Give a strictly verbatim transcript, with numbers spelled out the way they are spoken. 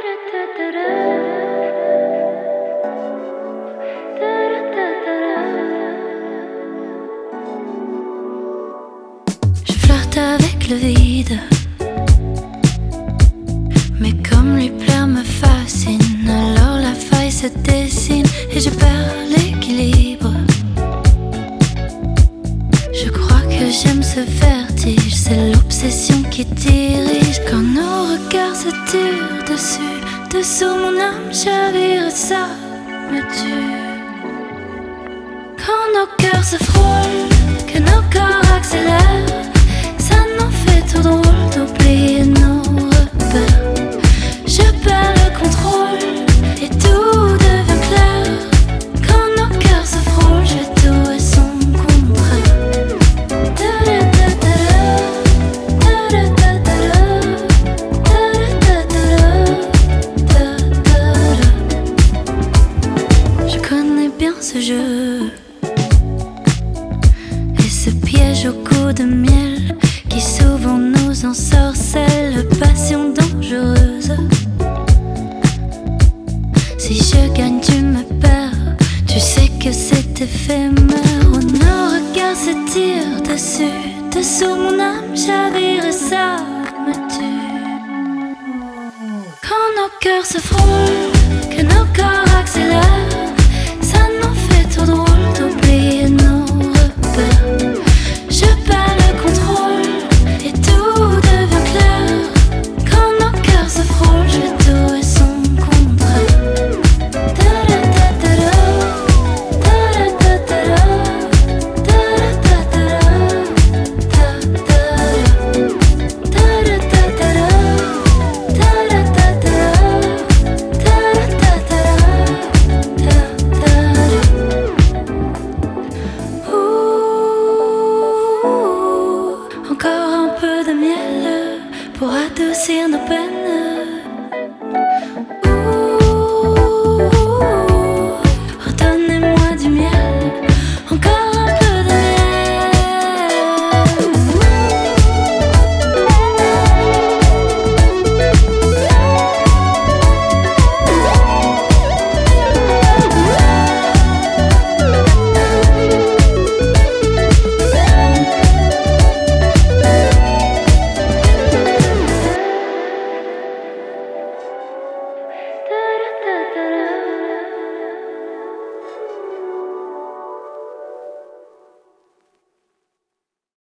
Je flirte avec le vide, mais comme lui plaire me fascine, alors la faille se dessine et je perds l'équilibre. Je crois que j'aime ce vertige, c'est l'obsession qui dirige. Quand nos regards se tirent dessus, dessous mon âme chavire et ça me tue. Quand nos cœurs se frôlent, que nos corps accélèrent, ça nous fait tout drôle d'oublier nos repères. Je perds le contrôle et tout devient clair. Quand nos cœurs se frôlent, je tout et son contraire. Je connais bien ce jeu et ce piège au goût de miel qui souvent nous ensorcelle, passion dangereuse. Si je gagne, tu me perds, tu sais que c'est éphémère. Oh, nos regards se tirent dessus, dessous mon âme chavire et ça me tue. Quand nos cœurs se frôlent, que nos corps accélèrent, ça nous fait tout drôle d'oublier nos repères. Je perds le contrôle et tout devient clair. Quand nos cœurs se frôlent, je tout et son contraire. Ouh, encore un peu de miel pour adoucir nos peines.